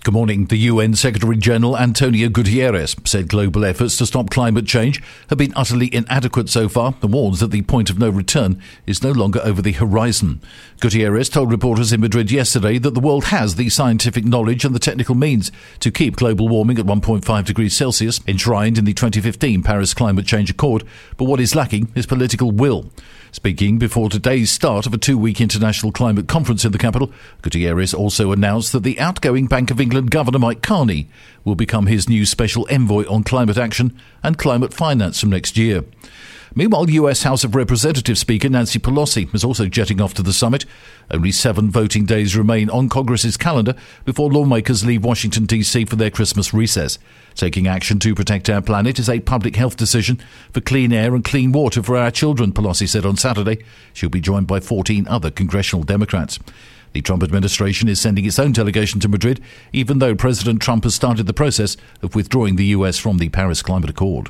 Good morning. The UN Secretary-General Antonio Guterres said global efforts to stop climate change have been utterly inadequate so far and warns that the point of no return is no longer over the horizon. Guterres told reporters in Madrid yesterday that the world has the scientific knowledge and the technical means to keep global warming at 1.5 degrees Celsius, enshrined in the 2015 Paris Climate Change Accord, but what is lacking is political will. Speaking before today's start of a 2-week international climate conference in the capital, Guterres also announced that the outgoing Bank of England Governor Mike Carney will become his new special envoy on climate action and climate finance from next year. Meanwhile, US House of Representatives Speaker Nancy Pelosi is also jetting off to the summit. Only 7 voting days remain on Congress's calendar before lawmakers leave Washington, D.C. for their Christmas recess. Taking action to protect our planet is a public health decision for clean air and clean water for our children, Pelosi said on Saturday. She'll be joined by 14 other congressional Democrats. The Trump administration is sending its own delegation to Madrid, even though President Trump has started the process of withdrawing the US from the Paris Climate Accord.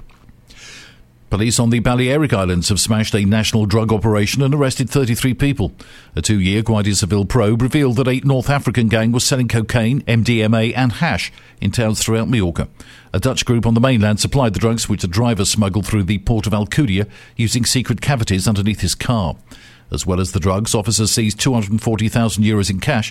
Police on the Balearic Islands have smashed a national drug operation and arrested 33 people. A 2-year Guardia Civil probe revealed that a North African gang was selling cocaine, MDMA and hash in towns throughout Majorca. A Dutch group on the mainland supplied the drugs, which the driver smuggled through the port of Alcudia using secret cavities underneath his car. As well as the drugs, officers seized €240,000 in cash,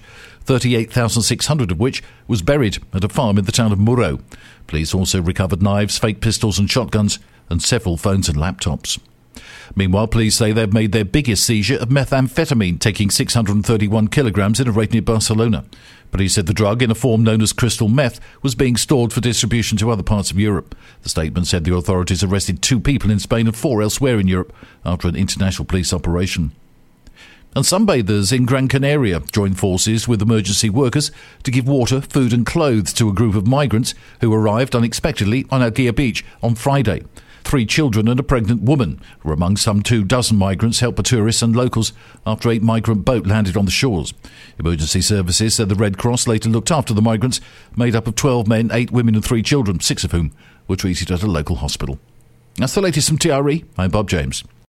38,600 of which was buried at a farm in the town of Muro. Police also recovered knives, fake pistols and shotguns, and several phones and laptops. Meanwhile, police say they've made their biggest seizure of methamphetamine, taking 631 kilograms in a raid near Barcelona. Police said the drug, in a form known as crystal meth, was being stored for distribution to other parts of Europe. The statement said the authorities arrested 2 people in Spain and 4 elsewhere in Europe after an international police operation. And sunbathers in Gran Canaria joined forces with emergency workers to give water, food and clothes to a group of migrants who arrived unexpectedly on Algea Beach on Friday. 3 children and a pregnant woman were among some 24 migrants helped by tourists and locals after a migrant boat landed on the shores. Emergency services said the Red Cross later looked after the migrants, made up of 12 men, 8 women and 3 children, 6 of whom were treated at a local hospital. That's the latest from TRE. I'm Bob James.